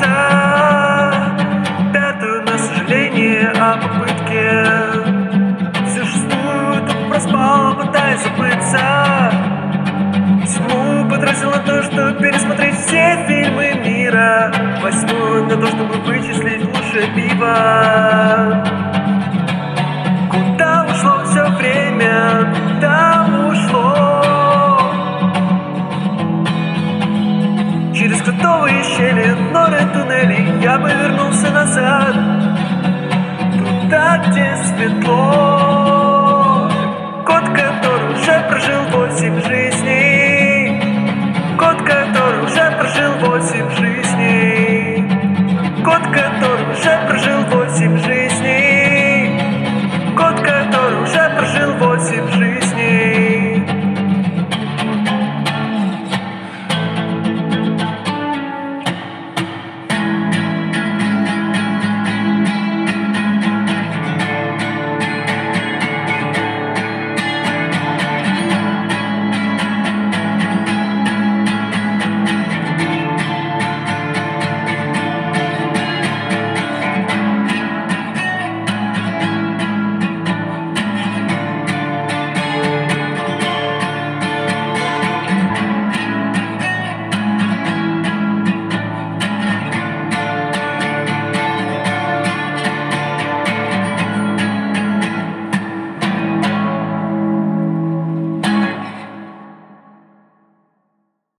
забыться. Пятую на сожаление о попытке. Всю шестую тут проспал, пытаясь забыться. Седьмую потратил на то, чтобы пересмотреть все фильмы мира. Восьмую на то, чтобы вычислить лучшее пиво. Куда ушло все время? Куда ушло? Через кротовые щели, норы туннелей я бы вернулся назад, туда, где светло.